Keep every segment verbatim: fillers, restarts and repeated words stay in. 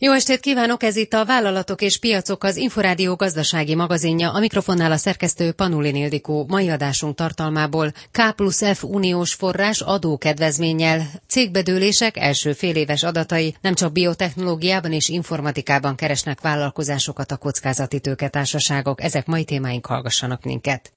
Jó estét kívánok, ez itt a Vállalatok és Piacok, az Inforádió gazdasági magazinja, a mikrofonnál a szerkesztő Panulin Ildikó. Mai adásunk tartalmából K plusz F uniós forrás adókedvezménnyel, cégbedőlések első féléves adatai, nem csak biotechnológiában és informatikában keresnek vállalkozásokat a kockázati tőketársaságok. Ezek mai témáink, hallgassanak minket.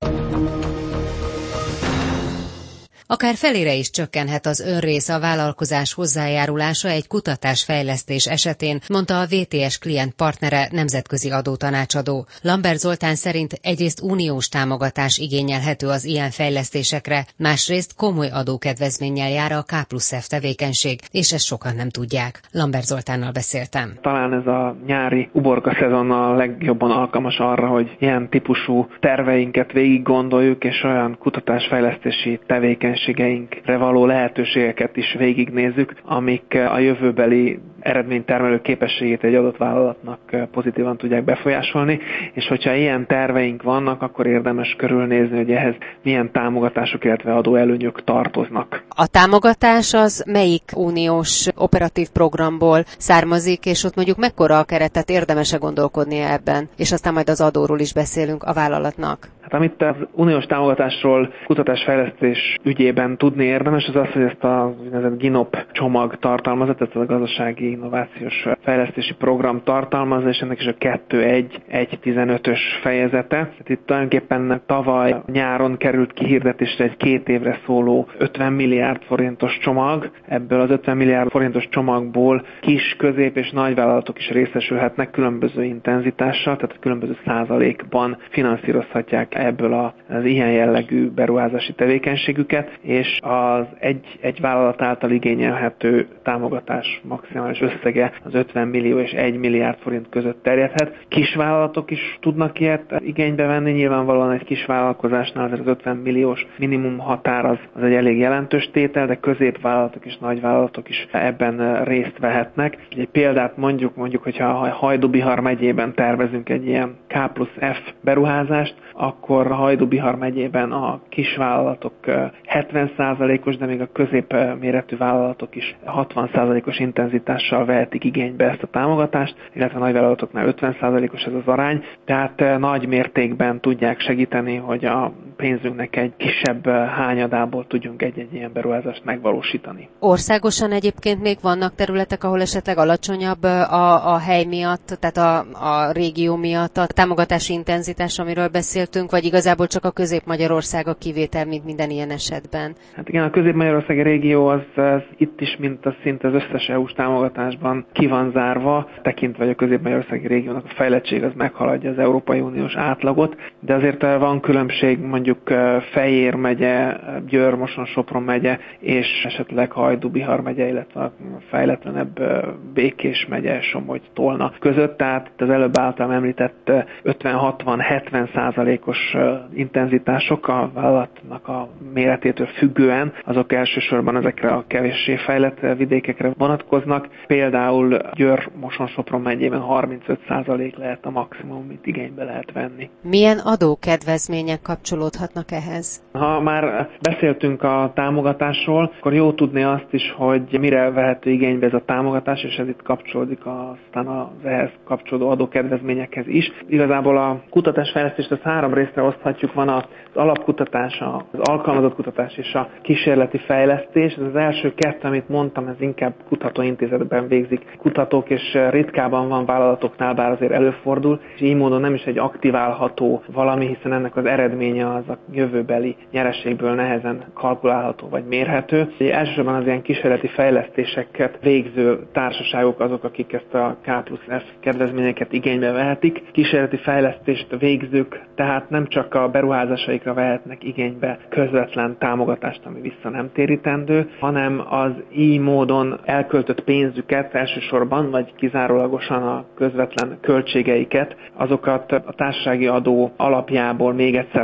Akár felére is csökkenhet az önrész a vállalkozás hozzájárulása egy kutatásfejlesztés esetén, mondta a vé té es klient partnere, nemzetközi adótanácsadó. Lambert Zoltán szerint egyrészt uniós támogatás igényelhető az ilyen fejlesztésekre, másrészt komoly adókedvezménnyel jár a K plusz F tevékenység, és ezt sokan nem tudják. Lambert Zoltánnal beszéltem. Talán ez a nyári uborka szezon a legjobban alkalmas arra, hogy ilyen típusú terveinket végig gondoljuk, és olyan kutatásfejlesztési tevékenység tevékenységeinkre való lehetőségeket is végignézzük, amik a jövőbeli eredménytermelő képességét egy adott vállalatnak pozitívan tudják befolyásolni, és hogyha ilyen terveink vannak, akkor érdemes körülnézni, hogy ehhez milyen támogatások, illetve adóelőnyök tartoznak. A támogatás az melyik uniós operatív programból származik, és ott mondjuk mekkora a keretet, érdemes-e gondolkodnia ebben, és aztán majd az adóról is beszélünk a vállalatnak? Hát amit az uniós támogatásról kutatásfejlesztés ügyében tudni érdemes, az az, hogy ezt a úgynevezett GINOP csomag tartalmazza, tehát a gazdasági innovációs fejlesztési program tartalmazza, és ennek is a kettő egy egy tizenötös fejezete. Tehát itt tulajdonképpen tavaly nyáron került kihirdetésre egy két évre szóló ötven milliárd forintos csomag. Ebből az ötven milliárd forintos csomagból kis, közép és nagyvállalatok is részesülhetnek különböző intenzitással, tehát különböző százalékban finanszírozhatják ebből az ilyen jellegű beruházási tevékenységüket, és az egy, egy vállalat által igényelhető támogatás maximális összege az ötven millió és egy milliárd forint között terjedhet. Kisvállalatok is tudnak ilyet igénybe venni, nyilvánvalóan egy kis vállalkozásnál az ötven milliós minimum határ az, az egy elég jelentős tétel, de középvállalatok és nagyvállalatok is ebben részt vehetnek. Egy példát mondjuk, mondjuk, hogyha Hajdú-Bihar megyében tervezünk egy ilyen K plusz F beruházást, akkor Hajdú-Bihar megyében a kisvállalatok hetven százalékos, de még a középméretű vállalatok is hatvan százalékos intenzitással vehetik igénybe ezt a támogatást, illetve a nagyvállalatoknál ötven százalékos ez az arány, tehát nagy mértékben tudják segíteni, hogy a pénzünknek egy kisebb hányadából tudjunk egy-egy ilyen beruházást megvalósítani. Országosan egyébként még vannak területek, ahol esetleg alacsonyabb a, a hely miatt, tehát a, a régió miatt a támogatási intenzitás, amiről beszéltünk, vagy igazából csak a Közép-Magyarország a kivétel, mint minden ilyen esetben? Hát igen, a Közép-Magyarországi régió az, az itt is, mint a szinte az összes é u-s támogatásban ki van zárva, tekintve, hogy a Közép-Magyarországi régiónak a fejlettség az meghaladja az Európai Uniós átlagot, de azért van különbség mondjuk Fejér megye, Győr, Moson, Sopron megye, és esetleg Hajdú-Bihar megye, illetve a fejletlenebb Békés megye, Somogy, Tolna között, tehát az előbb általam említett ötven-hatvan-hetven százalékos intenzitások a vállalatnak a méretétől függően, azok elsősorban ezekre a kevéssé fejlett vidékekre vonatkoznak. Például Győr, Moson, Sopron megyében harmincöt százalék lehet a maximum, amit igénybe lehet venni. Milyen adókedvezmények kapcsolódhatnak ehhez? Ha már beszéltünk a támogatásról, akkor jó tudni azt is, hogy mire vehető igénybe ez a támogatás, és ez itt kapcsolódik aztán az ehhez kapcsolódó adókedvezményekhez is. Igazából a kutatásfejlesztést az három részre oszthatjuk, van az alapkutatás, az alkalmazott kutatás és a kísérleti fejlesztés. Ez az első kettő, amit mondtam, ez inkább kutatóintézetben végzik kutatók, és ritkában van vállalatoknál, bár azért előfordul, és így módon nem is egy aktiválható valami, hiszen ennek az eredménye az a jövőbeli nyereségből nehezen kalkulálható vagy mérhető. Elsősorban az ilyen kísérleti fejlesztéseket végző társaságok azok, akik ezt a K plusz F kedvezményeket igénybe vehetik. Kísérleti fejlesztést végzők tehát nem csak a beruházásaikra vehetnek igénybe közvetlen támogatást, ami vissza nem térítendő, hanem az így módon elköltött pénzüket elsősorban, vagy kizárólagosan a közvetlen költségeiket, azokat a társasági adó alapjából még egyszer levonhatják,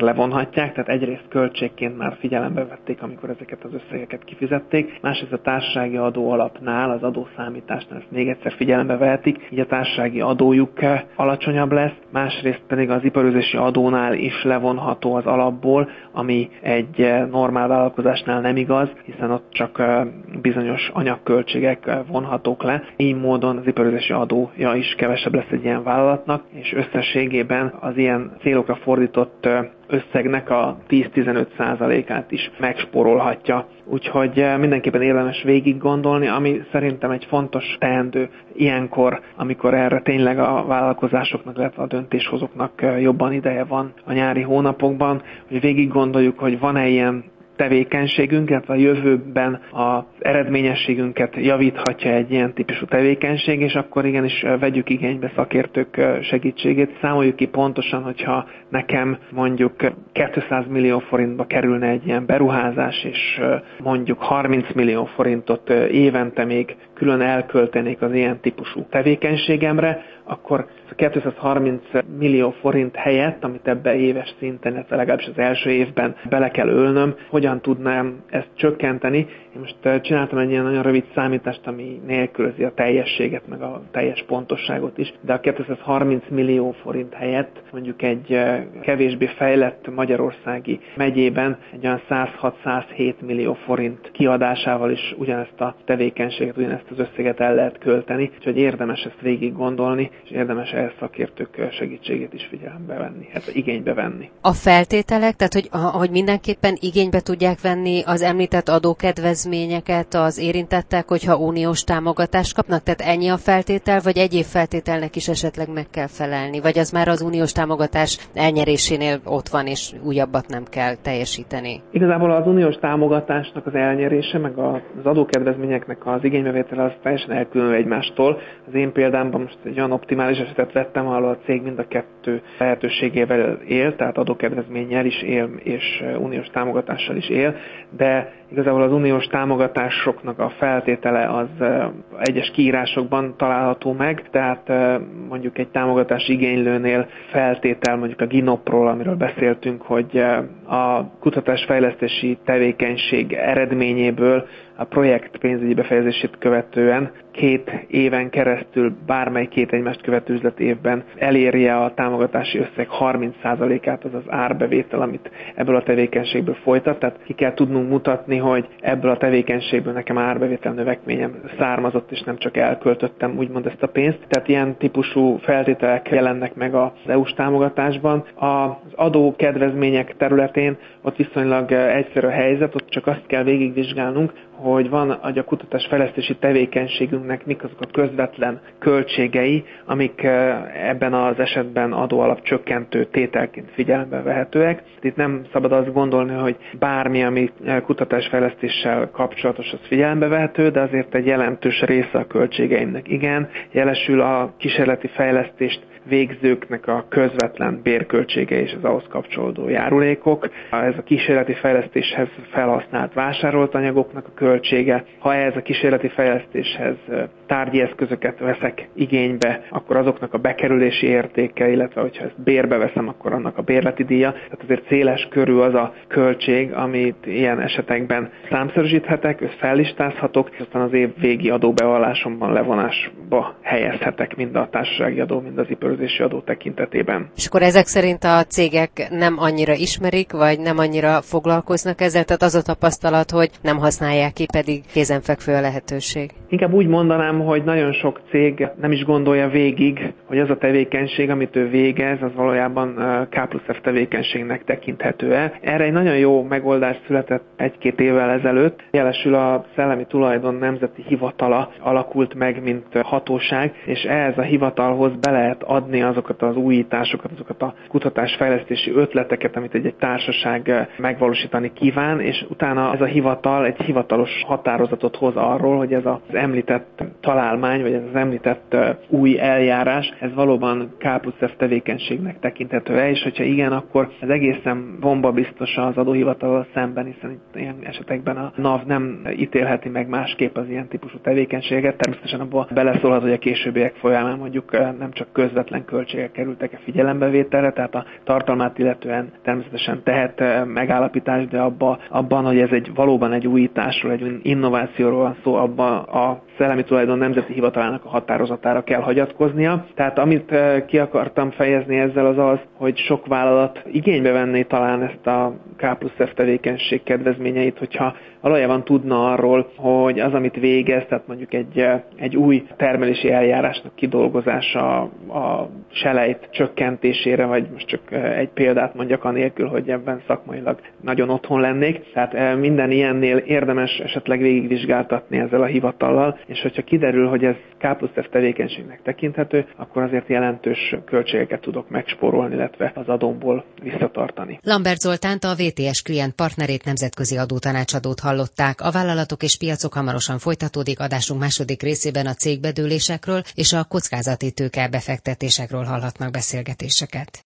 vonhatják, tehát egyrészt költségként már figyelembe vették, amikor ezeket az összegeket kifizették, másrészt a társasági adó alapnál, az adószámításnál ezt még egyszer figyelembe vehetik, így a társasági adójuk alacsonyabb lesz, másrészt pedig az iparőzési adónál is levonható az alapból, ami egy normál vállalkozásnál nem igaz, hiszen ott csak bizonyos anyagköltségek vonhatók le. Így módon az iparőzési adója is kevesebb lesz egy ilyen vállalatnak, és összességében az ilyen célokra fordított összegnek a tíz-tizenöt százalékát is megspórolhatja. Úgyhogy mindenképpen érdemes végig gondolni, ami szerintem egy fontos teendő ilyenkor, amikor erre tényleg a vállalkozásoknak, illetve a döntéshozóknak jobban ideje van a nyári hónapokban, hogy végig gondoljuk, hogy van-e ilyen tevékenységünk, illetve a jövőben az eredményességünket javíthatja egy ilyen típusú tevékenység, és akkor igenis vegyük igénybe szakértők segítségét. Számoljuk ki pontosan, hogyha nekem mondjuk kétszáz millió forintba kerülne egy ilyen beruházás, és mondjuk harminc millió forintot évente még külön elköltenék az ilyen típusú tevékenységemre, akkor kétszázharminc millió forint helyett, amit ebbe éves szinten, illetve legalábbis az első évben bele kell ölnöm, hogyan tudnám ezt csökkenteni. Én most csináltam egy ilyen nagyon rövid számítást, ami nélkülözi a teljességet, meg a teljes pontosságot is, de a kétszázharminc millió forint helyett mondjuk egy kevésbé fejlett magyarországi megyében egy olyan százhat-százhét millió forint kiadásával is ugyanezt a tevékenységet, ugyanezt az összeget el lehet költeni, úgyhogy érdemes ezt végig gondolni, és érdemes ehhez szakértők segítségét is figyelembe venni, hát igénybe venni. A feltételek, tehát hogy, hogy mindenképpen igénybe tudják venni az említett adókedvezményeket az érintettek, hogyha uniós támogatást kapnak, tehát ennyi a feltétel, vagy egyéb feltételnek is esetleg meg kell felelni, vagy az már az uniós támogatás elnyerésénél ott van, és újabbat nem kell teljesíteni? Igazából az uniós támogatásnak az elnyerése, meg az adókedvezményeknek az igénybevétele az teljesen elkülönül egymástól. Az én példámban most egy olyan optimális esetet vettem, ahol a cég mind a kettő lehetőségével él, tehát adókedvezménnyel is él, és uniós támogatással is él, de igazából az uniós támogatásoknak a feltétele az egyes kiírásokban található meg, tehát mondjuk egy támogatás igénylőnél feltétel mondjuk a ginopról, amiről beszéltünk, hogy a kutatásfejlesztési tevékenység eredményéből a projekt pénzügyi befejezését követően két éven keresztül bármely két egymást követő üzleti évben elérje a támogatási összeg harminc százalékát, az az árbevétel, amit ebből a tevékenységből folytat. Tehát ki kell tudnunk mutatni, hogy ebből a tevékenységből nekem árbevétel növekményem származott, és nem csak elköltöttem úgymond ezt a pénzt. Tehát ilyen típusú feltételek jelennek meg az é u-s támogatásban. Az adókedvezmények területén ott viszonylag egyszerű a helyzet, ott csak azt kell végigvizsgálnunk, hogy van a kutatásfejlesztési tevékenységünknek mik azok a közvetlen költségei, amik ebben az esetben adóalap csökkentő tételként figyelembe vehetőek. Itt nem szabad azt gondolni, hogy bármi, ami kutatásfejlesztéssel kapcsolatos, az figyelembe vehető, de azért egy jelentős része a költségeimnek igen. Jelesül a kísérleti fejlesztést végzőknek a közvetlen bérköltsége és az ahhoz kapcsolódó járulékok. Ez a kísérleti fejlesztéshez felhasznált vásárolt anyagoknak a költsége. Ha ez a kísérleti fejlesztéshez tárgyi eszközöket veszek igénybe, akkor azoknak a bekerülési értéke, illetve hogyha ezt bérbe veszem, akkor annak a bérleti díja. Tehát azért széles körű az a költség, amit ilyen esetekben számszerűsíthetek, fellistázhatok, és aztán az év végi adóbevallásomban levonásba helyezhetek mind a társasági adó, mind az iparőzési adó tekintetében. És akkor ezek szerint a cégek nem annyira ismerik, vagy nem annyira foglalkoznak ezzel, tehát az a tapasztalat, hogy nem használják ki, pedig kézenfekvő a lehetőség. Inkább úgy mondanám, hogy nagyon sok cég nem is gondolja végig, hogy az a tevékenység, amit ő végez, az valójában K plusz F tevékenységnek tekinthető-e. Erre egy nagyon jó megoldás született egy-két évvel ezelőtt. Jelesül a Szellemi Tulajdon Nemzeti Hivatala alakult meg, mint hatóság, és ehhez a hivatalhoz be lehet adni azokat az újításokat, azokat a kutatásfejlesztési ötleteket, amit egy, egy társaság megvalósítani kíván, és utána ez a hivatal egy hivatalos hivatalos határozatot hoz arról, hogy ez az említett találmány, vagy ez az említett új eljárás, ez valóban K plusz F tevékenységnek tekinthető-e, és hogyha igen, akkor ez egészen bombabiztos az adóhivatallal szemben, hiszen itt ilyen esetekben a NAV nem ítélheti meg másképp az ilyen típusú tevékenységet. Természetesen abban beleszólhat, hogy a későbbiek folyamán mondjuk nem csak közvetlen költségek kerültek a figyelembevételre, tehát a tartalmát illetően természetesen tehet megállapítást, de abba, abban, hogy ez egy valóban egy újításról, egy innovációról van szó, abban a Szellemi Tulajdon Nemzeti Hivatalának a határozatára kell hagyatkoznia. Tehát amit ki akartam fejezni ezzel az az, hogy sok vállalat igénybe venné talán ezt a K plusz F tevékenység kedvezményeit, hogyha valójában tudna arról, hogy az, amit végez, tehát mondjuk egy, egy új termelési eljárásnak kidolgozása a selejt csökkentésére, vagy most csak egy példát mondjak anélkül, hogy ebben szakmailag nagyon otthon lennék. Tehát minden ilyennél érdemes esetleg végigvizsgáltatni ezzel a hivatallal, és hogyha kiderül, hogy ez K plusz F tevékenységnek tekinthető, akkor azért jelentős költségeket tudok megspórolni, illetve az adómból visszatartani. Lambert Zoltánt, a vé té es klient partnerét, nemzetközi adótanácsadót hallották. A Vállalatok és Piacok hamarosan folytatódik. Adásunk második részében a cégbedőlésekről és a kockázati tőke befektetésekről hallhatnak beszélgetéseket.